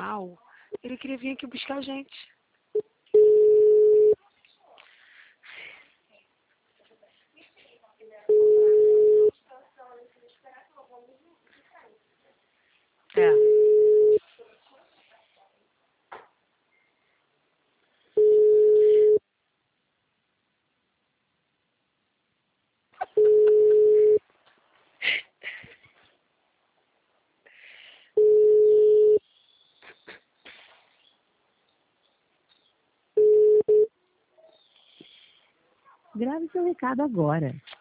mal, ele queria vir aqui buscar a gente. É. Grave seu recado agora.